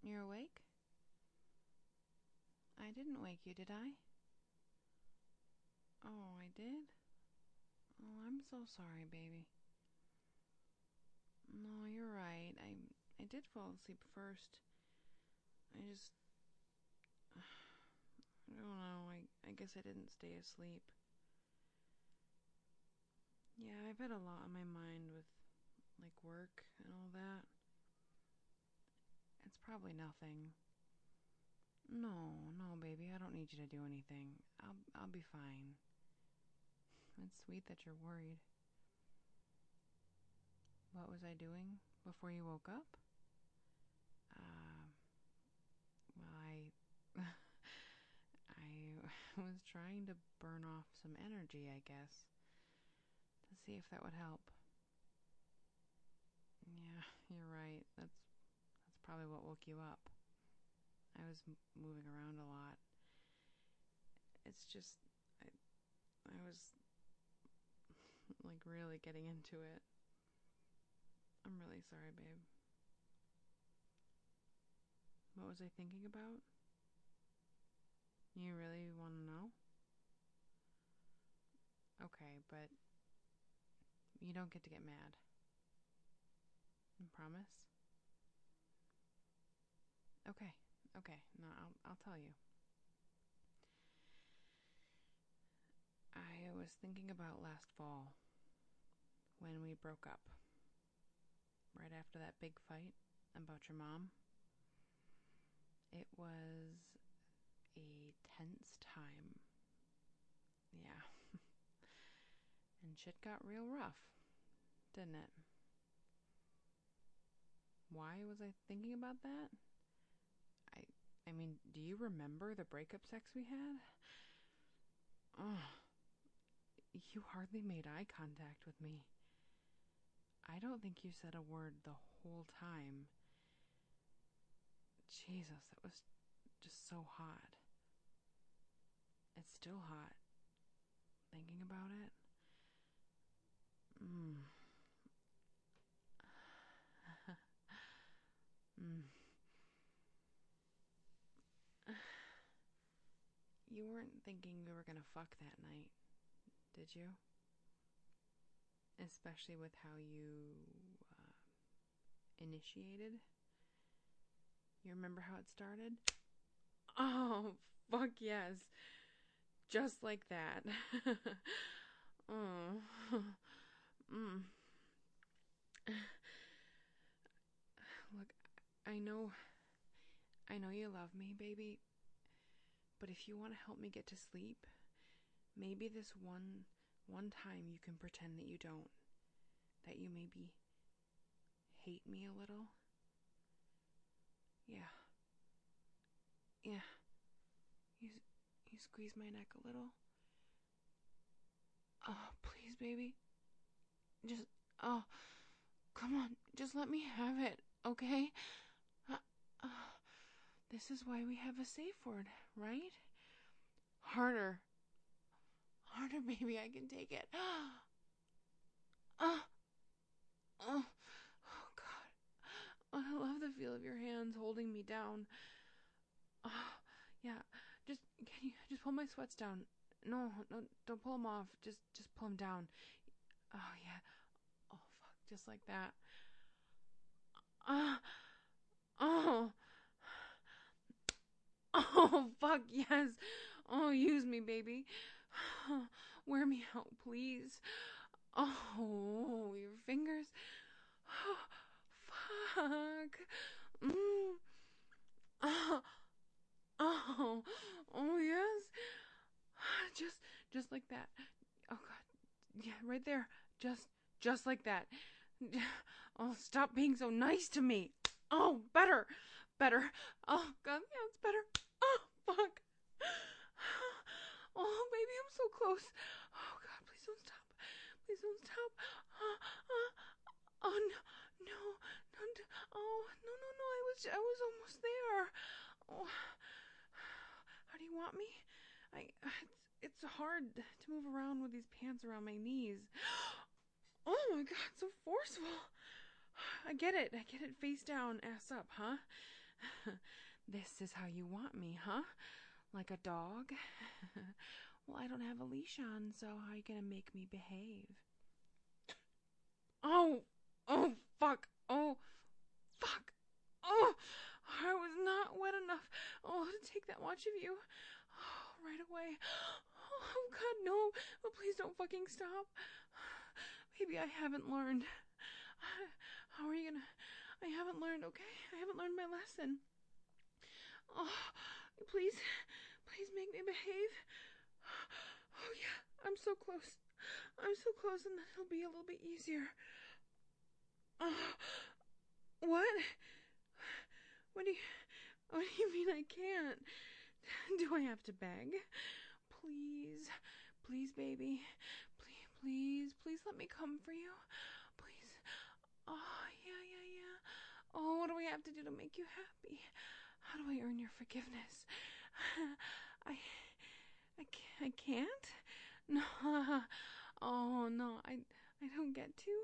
You're awake? I didn't wake you, did I? Oh, I did? Oh, I'm so sorry, baby. No, you're right. I did fall asleep first. I don't know. I guess I didn't stay asleep. Yeah, I've had a lot on my mind with, like, work and all that. It's probably nothing. No, baby. I don't need you to do anything. I'll be fine. It's sweet that you're worried. What was I doing before you woke up? Uh, well, I was trying to burn off some energy, I guess, to see if that would help. Yeah, you're right. That's probably what woke you up. I was moving around a lot. It's just I was like really getting into it. I'm really sorry, babe. What was I thinking about? You really want to know? Okay, but you don't get to get mad. I promise? Okay. Okay. No, I'll tell you. I was thinking about last fall when we broke up. Right after that big fight about your mom. It was a tense time. Yeah. And shit got real rough, didn't it? Why was I thinking about that? I I mean, do you remember the breakup sex we had? Oh, you hardly made eye contact with me. I don't think you said a word the whole time. Jesus, that was just so hot. It's still hot, thinking about it. Mm. Mm. You weren't thinking we were gonna fuck that night, did you? Especially with how you initiated. You remember how it started? Oh, fuck yes. Just like that. Oh. Mm. Look, I know you love me, baby, but if you want to help me get to sleep, maybe this one time you can pretend that you don't. That you maybe hate me a little. Yeah. Yeah. You you squeeze my neck a little. Oh, please, baby. Just oh, come on. Just let me have it, okay? Uh, uh, this is why we have a safe word, right? Harder. Harder, baby. I can take it. Oh, oh, oh, God. Oh, I love the feel of your hands holding me down. Oh, yeah. Can you just pull my sweats down? No, don't pull them off. Just pull them down. Oh, yeah. Oh, fuck. Just like that. Ah, oh. Oh, fuck, yes. Oh, use me, baby. Wear me out, please. Oh, your fingers. Oh, fuck. Mm. Oh, oh, oh, yes. Just like that. Oh, God. Yeah, right there. Just like that. Oh, stop being so nice to me. Oh, better. Oh, God, yeah, it's better. Oh, fuck. Oh, baby, I'm so close. Oh, God, please don't stop. Please don't stop. Oh, no, no, no, oh, no. I was almost there. Oh, how do you want me? It's hard to move around with these pants around my knees. Oh my God, so forceful. I get it. Face down, ass up, huh? This is how you want me, huh? Like a dog? Well, I don't have a leash on, so how are you gonna make me behave? Oh! Oh, fuck! Oh, fuck! Oh! I was not wet enough. Oh, to take that much of you. Oh, right away. Oh, God, no. Oh, please don't fucking stop. Maybe I haven't learned. How are you gonna... I haven't learned, okay? I haven't learned my lesson. Oh, please make me behave. Oh, yeah, I'm so close. I'm so close, and then it'll be a little bit easier. Oh, what? What do you mean I can't? Do I have to beg? Please, baby. Please let me come for you. Please. Oh, yeah. Oh, what do I have to do to make you happy? How do I earn your forgiveness? I can't? No. Oh, no, I don't get to.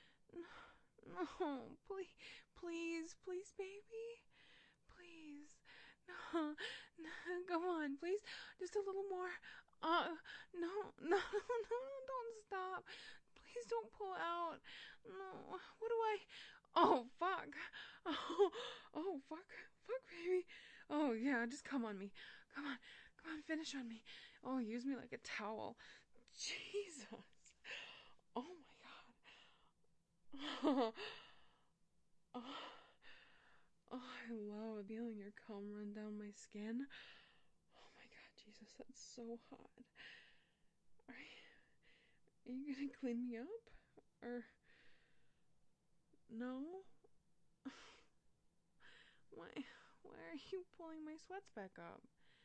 No, please, baby. Please. No, come on, please. Just a little more. No, don't stop. Please don't pull out. No, what do I... Oh, fuck. Oh, fuck, baby. Oh, yeah, just come on me. Come on, finish on me. Oh, use me like a towel. Jesus. Oh, my God. Oh, I love feeling your cum run down my skin. Oh my God, Jesus, that's so hot. Are you gonna clean me up? Or no? Why are you pulling my sweats back up?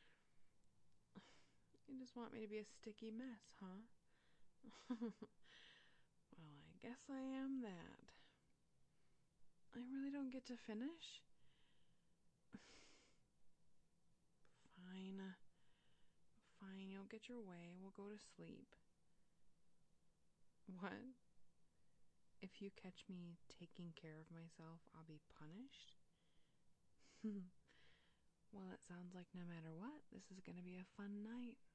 You just want me to be a sticky mess, huh? Well, I guess I am that. I really don't get to finish? Fine. Fine, you'll get your way. We'll go to sleep. What? If you catch me taking care of myself, I'll be punished? Well, it sounds like no matter what, this is gonna be a fun night.